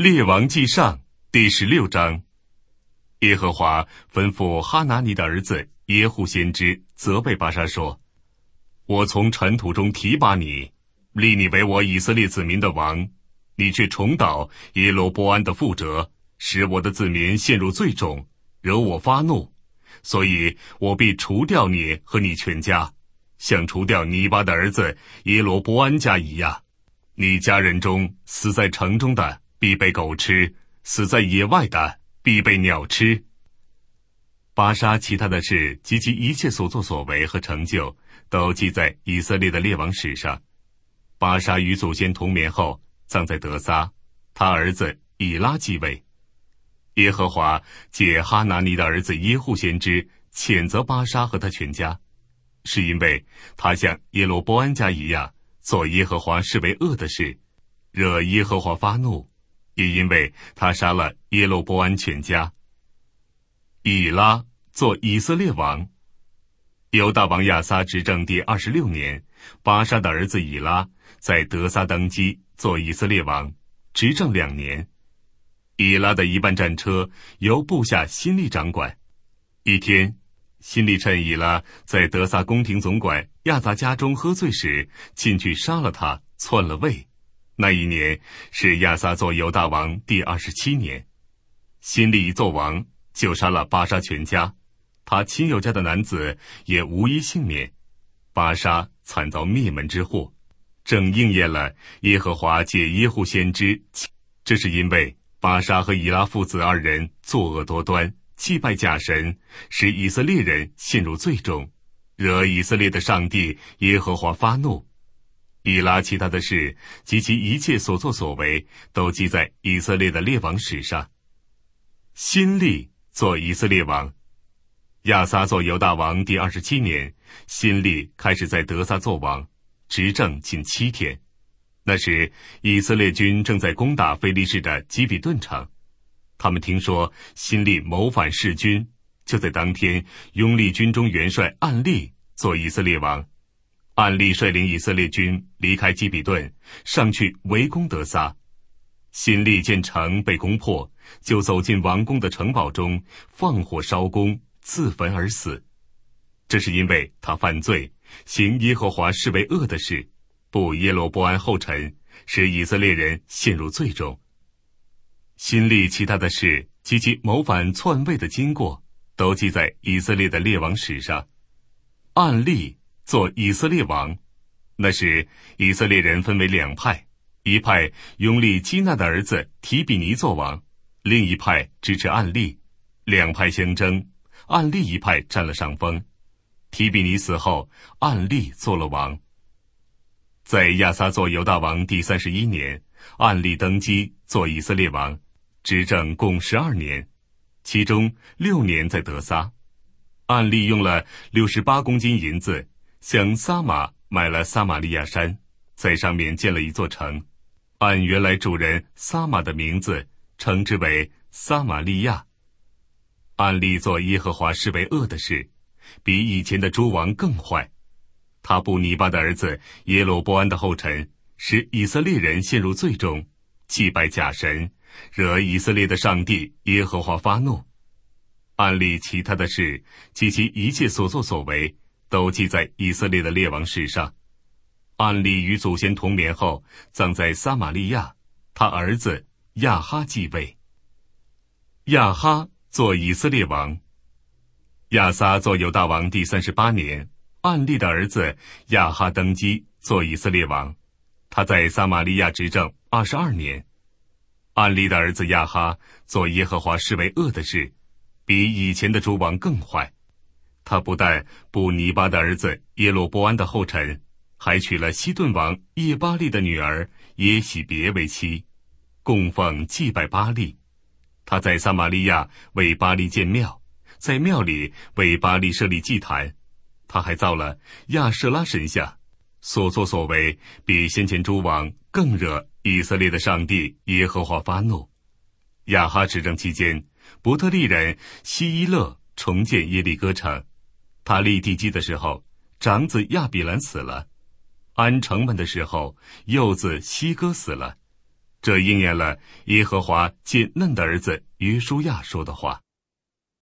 列王纪上第16章。耶和华吩咐哈拿尼的儿子耶户先知责备巴沙说：我从尘土中提拔你，立你为我以色列子民的王，你却重蹈耶罗波安的覆辙，使我的子民陷入罪中，惹我发怒，所以我必除掉你和你全家，像除掉尼巴的儿子耶罗波安家一样。你家人中死在城中的必被狗吃，死在野外的必被鸟吃。巴沙其他的事及其一切所作所为和成就，都记在以色列的列王史上。巴沙与祖先同眠后，葬在得撒，他儿子以拉继位。耶和华借哈拿尼的儿子耶户先知谴责巴沙和他全家，是因为他像耶罗波安家一样做耶和华视为恶的事，惹耶和华发怒，也因为他杀了耶罗波安全家。以拉做以色列王。犹大王亚撒执政第26年，巴沙的儿子以拉在得撒登基做以色列王，执政2年。以拉的一半战车由部下辛利掌管。一天，辛利趁以拉在得撒宫廷总管亚杂家中喝醉时，进去杀了他，篡了位。那一年是亚撒做犹大王第27年。辛利一做王，就杀了巴沙全家，他亲友家的男子也无一幸免。巴沙惨遭灭门之祸，正应验了耶和华借耶户先知。这是因为巴沙和以拉父子2人作恶多端，祭拜假神，使以色列人陷入罪中，惹以色列的上帝耶和华发怒。以拉其他的事及其一切所作所为，都记在以色列的列王史上。辛利做以色列王。亚撒做犹大王第27年，辛利开始在得撒做王，执政近7天。那时以色列军正在攻打非利士的基比顿城，他们听说辛利谋反弑君，就在当天拥立军中元帅暗利做以色列王。暗利率领以色列军离开基比顿，上去围攻得撒。辛利见城被攻破，就走进王宫的城堡中，放火烧宫，自焚而死。这是因为他犯罪，行耶和华视为恶的事，步耶罗波安后尘，使以色列人陷入罪中。辛利其他的事及其谋反篡位的经过，都记在以色列的列王史上。暗利做以色列王。那时以色列人分为2派，一派拥立基纳的儿子提比尼做王，另一派支持暗利。2派相争，暗利一派占了上风。提比尼死后，暗利做了王。在亚撒做犹大王第31年，暗利登基做以色列王，执政共12年，其中6年在得撒。暗利用了68公斤银子，向撒玛买了撒玛利亚山，在上面建了一座城，按原来主人撒玛的名字称之为撒玛利亚。暗利做耶和华视为恶的事，比以前的诸王更坏。他步尼巴的儿子耶罗波安的后尘，使以色列人陷入罪中，祭拜假神，惹以色列的上帝耶和华发怒。暗利其他的事及其一切所作所为，都记在以色列的列王史上。暗利与祖先同眠后，葬在撒玛利亚，他儿子亚哈继位。亚哈做以色列王。亚撒做犹大王第38年，暗利的儿子亚哈登基做以色列王，他在撒玛利亚执政22年。暗利的儿子亚哈做耶和华视为恶的事，比以前的诸王更坏。他不但步尼巴的儿子耶罗波安的后尘，还娶了西顿王叶巴利的女儿耶喜别为妻，供奉祭拜巴利。他在撒玛利亚为巴利建庙，在庙里为巴利设立祭坛。他还造了亚舍拉神像，所作所为比先前诸王更惹以色列的上帝耶和华发怒。亚哈执政期间，伯特利人希伊勒重建耶利哥城。他立地基的时候，长子亚比兰死了；安城门的时候，幼子希哥死了。 这应验了耶和华借嫩的儿子约书亚说的话。